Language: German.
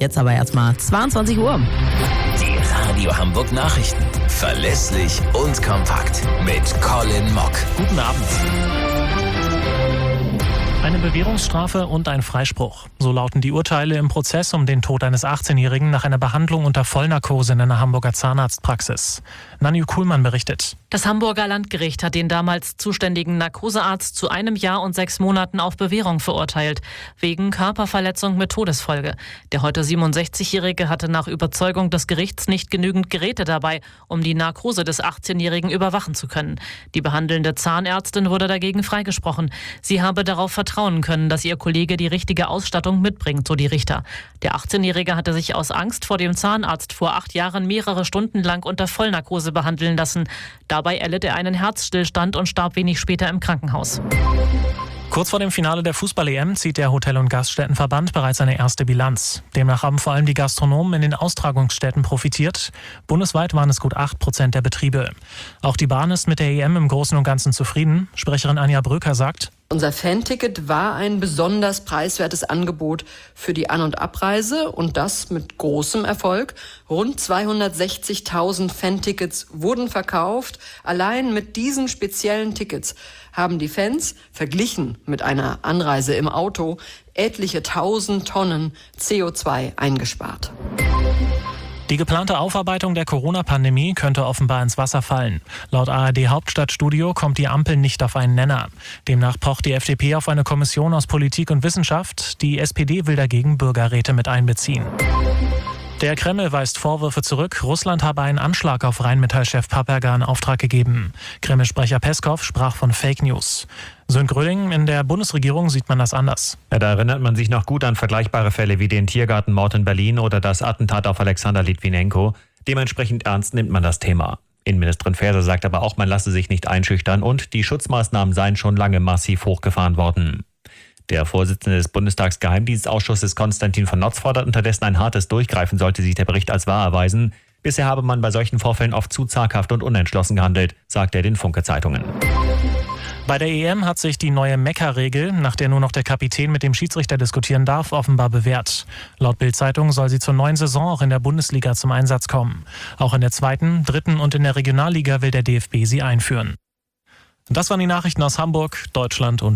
Jetzt aber erstmal 22 Uhr. Die Radio Hamburg Nachrichten. Verlässlich und kompakt. Mit Colin Mock. Guten Abend. Eine Bewährungsstrafe und ein Freispruch. So lauten die Urteile im Prozess um den Tod eines 18-Jährigen nach einer Behandlung unter Vollnarkose in einer Hamburger Zahnarztpraxis. Nanju Kuhlmann berichtet. Das Hamburger Landgericht hat den damals zuständigen Narkosearzt zu 1 Jahr und 6 Monaten auf Bewährung verurteilt, wegen Körperverletzung mit Todesfolge. Der heute 67-Jährige hatte nach Überzeugung des Gerichts nicht genügend Geräte dabei, um die Narkose des 18-Jährigen überwachen zu können. Die behandelnde Zahnärztin wurde dagegen freigesprochen. Sie habe darauf vertrauen können, dass ihr Kollege die richtige Ausstattung mitbringt, so die Richter. Der 18-Jährige hatte sich aus Angst vor dem Zahnarzt vor 8 Jahren mehrere Stunden lang unter Vollnarkose behandeln lassen. Dabei erlitt er einen Herzstillstand und starb wenig später im Krankenhaus. Kurz vor dem Finale der Fußball-EM zieht der Hotel- und Gaststättenverband bereits eine erste Bilanz. Demnach haben vor allem die Gastronomen in den Austragungsstätten profitiert. Bundesweit waren es gut 8% der Betriebe. Auch die Bahn ist mit der EM im Großen und Ganzen zufrieden. Sprecherin Anja Bröker sagt: Unser Fanticket war ein besonders preiswertes Angebot für die An- und Abreise und das mit großem Erfolg. Rund 260.000 Fantickets wurden verkauft. Allein mit diesen speziellen Tickets haben die Fans, verglichen mit einer Anreise im Auto, etliche 1000 Tonnen CO2 eingespart. Die geplante Aufarbeitung der Corona-Pandemie könnte offenbar ins Wasser fallen. Laut ARD-Hauptstadtstudio kommt die Ampel nicht auf einen Nenner. Demnach pocht die FDP auf eine Kommission aus Politik und Wissenschaft. Die SPD will dagegen Bürgerräte mit einbeziehen. Der Kreml weist Vorwürfe zurück, Russland habe einen Anschlag auf Rheinmetall-Chef Papperger in Auftrag gegeben. Kreml-Sprecher Peskov sprach von Fake News. Sönn Gröling, in der Bundesregierung sieht man das anders. Ja, da erinnert man sich noch gut an vergleichbare Fälle wie den Tiergartenmord in Berlin oder das Attentat auf Alexander Litwinenko. Dementsprechend ernst nimmt man das Thema. Innenministerin Faeser sagt aber auch, man lasse sich nicht einschüchtern und die Schutzmaßnahmen seien schon lange massiv hochgefahren worden. Der Vorsitzende des Bundestagsgeheimdienstausschusses Konstantin von Notz fordert unterdessen ein hartes Durchgreifen, sollte sich der Bericht als wahr erweisen. Bisher habe man bei solchen Vorfällen oft zu zaghaft und unentschlossen gehandelt, sagt er den Funke-Zeitungen. Bei der EM hat sich die neue Mekka-Regel, nach der nur noch der Kapitän mit dem Schiedsrichter diskutieren darf, offenbar bewährt. Laut Bild-Zeitung soll sie zur neuen Saison auch in der Bundesliga zum Einsatz kommen. Auch in der 2., 3. und in der Regionalliga will der DFB sie einführen. Das waren die Nachrichten aus Hamburg, Deutschland und